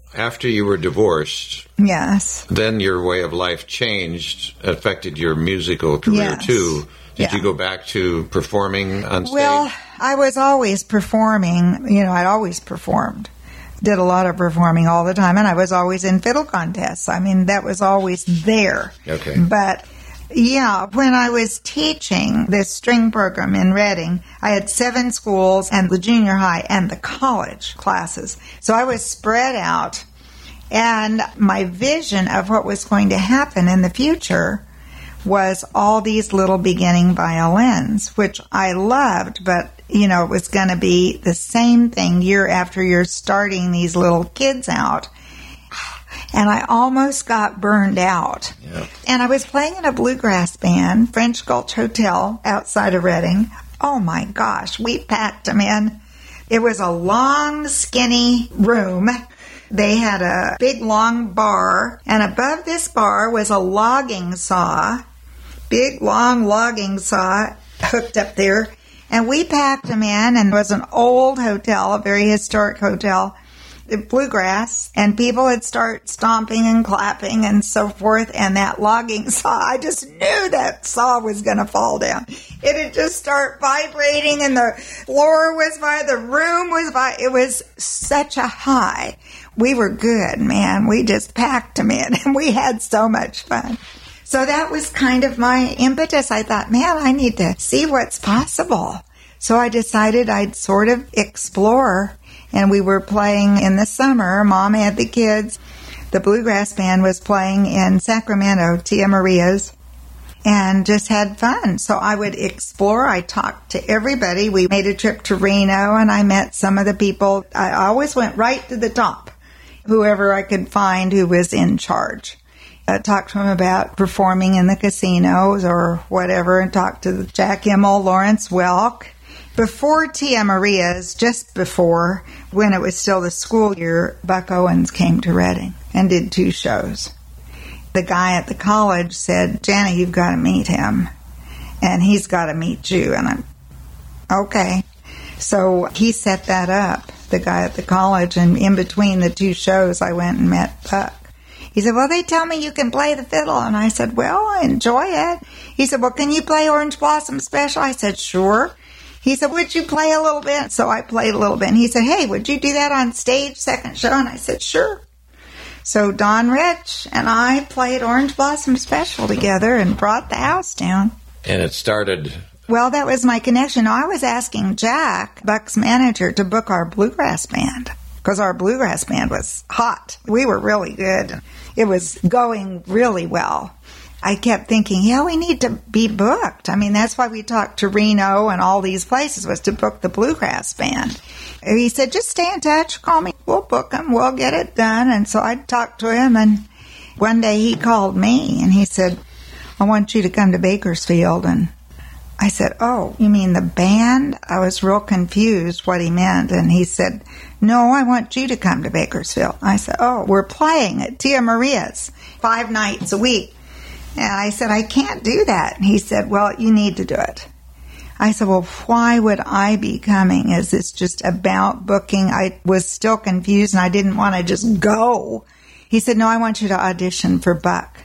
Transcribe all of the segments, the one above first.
after you were divorced, yes, then your way of life changed, affected your musical career too. Did you go back to performing on stage? Well, I was always performing. I'd always performed. Did a lot of performing all the time, and I was always in fiddle contests. I mean, that was always there. Okay. But, when I was teaching this string program in Reading, I had 7 schools and the junior high and the college classes. So I was spread out, and my vision of what was going to happen in the future was all these little beginning violins, which I loved, but, it was going to be the same thing year after year, starting these little kids out. And I almost got burned out. Yeah. And I was playing in a bluegrass band, French Gulch Hotel, outside of Reading. Oh, my gosh, we packed them in. It was a long, skinny room. They had a big, long bar, and above this bar was a logging saw, big, long logging saw hooked up there. And we packed them in, and it was an old hotel, a very historic hotel, bluegrass, and people would start stomping and clapping and so forth, and that logging saw, I just knew that saw was going to fall down. It would just start vibrating, and the floor was the room was it was such a high. We were good, man. We just packed them in, and we had so much fun. So that was kind of my impetus. I thought, man, I need to see what's possible. So I decided I'd sort of explore, and we were playing in the summer. Mom had the kids. The bluegrass band was playing in Sacramento, Tia Maria's, and just had fun. So I would explore. I talked to everybody. We made a trip to Reno, and I met some of the people. I always went right to the top, whoever I could find who was in charge. Talked to him about performing in the casinos or whatever, and talked to Jack Immel, Lawrence Welk. Before Tia Maria's, just before, when it was still the school year, Buck Owens came to Reading and did 2 shows. The guy at the college said, Janet, you've got to meet him, and he's got to meet you. And I'm, okay. So he set that up, the guy at the college, and in between the 2 shows, I went and met Buck. He said, well, they tell me you can play the fiddle. And I said, well, I enjoy it. He said, well, can you play Orange Blossom Special? I said, sure. He said, would you play a little bit? So I played a little bit. And he said, hey, would you do that on stage, second show? And I said, sure. So Don Rich and I played Orange Blossom Special together and brought the house down. And it started... Well, that was my connection. I was asking Jack, Buck's manager, to book our bluegrass band, because our bluegrass band was hot. We were really good. It was going really well. I kept thinking, we need to be booked. I mean, that's why we talked to Reno and all these places, was to book the bluegrass band. He said, just stay in touch, call me, we'll book them, we'll get it done. And so I talked to him, and one day he called me, and he said, I want you to come to Bakersfield. And I said, oh, you mean the band? I was real confused what he meant. And he said, no, I want you to come to Bakersfield. I said, oh, we're playing at Tia Maria's 5 nights a week. And I said, I can't do that. And he said, well, you need to do it. I said, well, why would I be coming? Is this just about booking? I was still confused, and I didn't want to just go. He said, no, I want you to audition for Buck.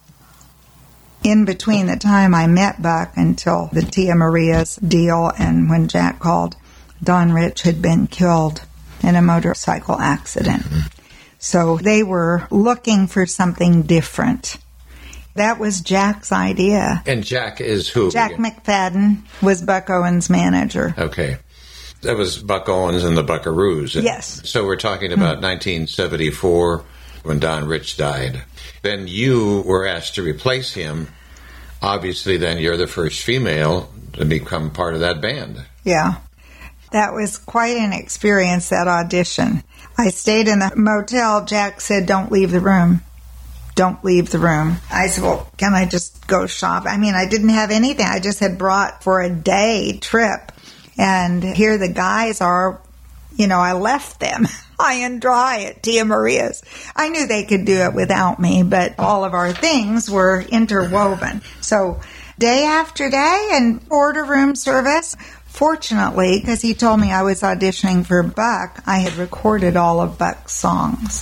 In between the time I met Buck until the Tia Maria's deal, and when Jack called, Don Rich had been killed in a motorcycle accident. So they were looking for something different. That was Jack's idea. And Jack is who? Jack McFadden was Buck Owens' manager. Okay. That was Buck Owens and the Buckaroos. Yes. So we're talking about 1974 when Don Rich died. Then you were asked to replace him. Obviously, then you're the first female to become part of that band. Yeah. That was quite an experience, that audition. I stayed in the motel. Jack said, don't leave the room. Don't leave the room. I said, well, can I just go shop? I mean, I didn't have anything. I just had brought for a day trip. And here the guys are, I left them high and dry at Tia Maria's. I knew they could do it without me, but all of our things were interwoven. So day after day, and order room service. Fortunately, because he told me I was auditioning for Buck, I had recorded all of Buck's songs.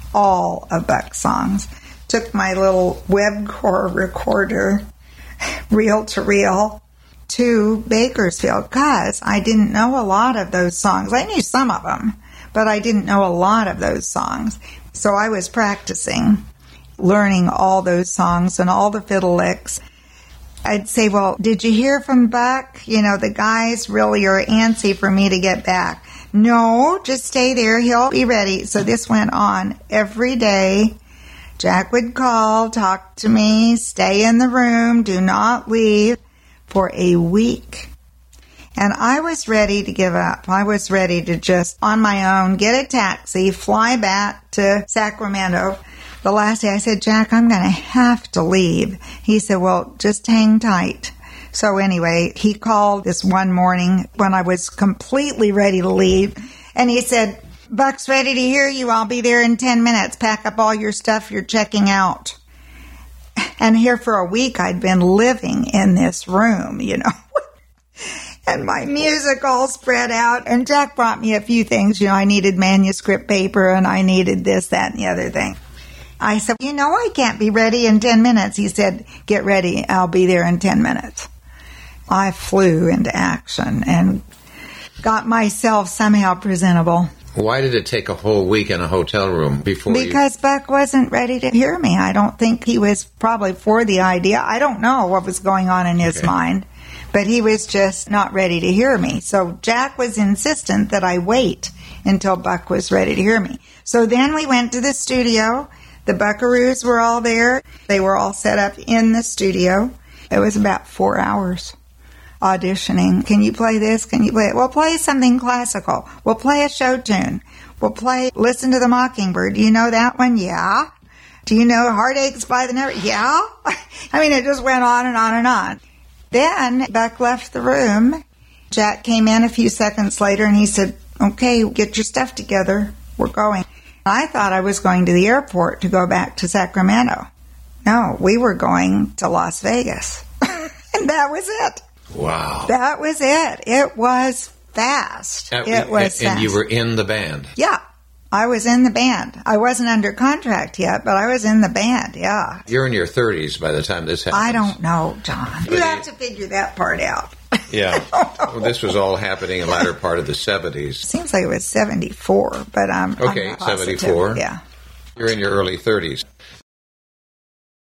all of Buck's songs. Took my little Webcore recorder, reel to reel, to Bakersfield because I didn't know a lot of those songs. I knew some of them, but I didn't know a lot of those songs. So I was practicing, learning all those songs and all the fiddle licks. I'd say, well, did you hear from Buck? You know, the guys really are antsy for me to get back. No, just stay there. He'll be ready. So this went on every day. Jack would call, talk to me, stay in the room, do not leave, for a week. And I was ready to give up. I was ready to just, on my own, get a taxi, fly back to Sacramento. The last day I said, Jack, I'm going to have to leave. He said, well, just hang tight. So anyway, he called this one morning when I was completely ready to leave. And he said, Buck's ready to hear you. I'll be there in 10 minutes. Pack up all your stuff. You're checking out. And here for a week, I'd been living in this room, you know. And my music all spread out. And Jack brought me a few things. You know, I needed manuscript paper and I needed this, that, and the other thing. I said, you know, I can't be ready in 10 minutes. He said, get ready. I'll be there in 10 minutes. I flew into action and got myself somehow presentable. Why did it take a whole week in a hotel room before Because Buck wasn't ready to hear me. I don't think he was probably for the idea. I don't know what was going on in his mind, but he was just not ready to hear me. So Jack was insistent that I wait until Buck was ready to hear me. So then we went to the studio. The Buckaroos were all there. They were all set up in the studio. It was about 4 hours auditioning. Can you play this? Can you play it? We'll play something classical. We'll play a show tune. We'll play Listen to the Mockingbird. Do you know that one? Yeah. Do you know Heartaches by the Never? Yeah. I mean, it just went on and on and on. Then Buck left the room. Jack came in a few seconds later and he said, okay, get your stuff together. We're going. I thought I was going to the airport to go back to Sacramento. No, we were going to Las Vegas. And that was it. Wow. That was it. It was fast. It was fast. And you were in the band? Yeah. I was in the band. I wasn't under contract yet, but I was in the band, yeah. You're in your 30s by the time this happens. I don't know, John. You have to figure that part out. Yeah. Well, this was all happening in the latter part of the 70s. Seems like it was 74, but I'm okay, not positive. 74. Yeah. You're in your early 30s.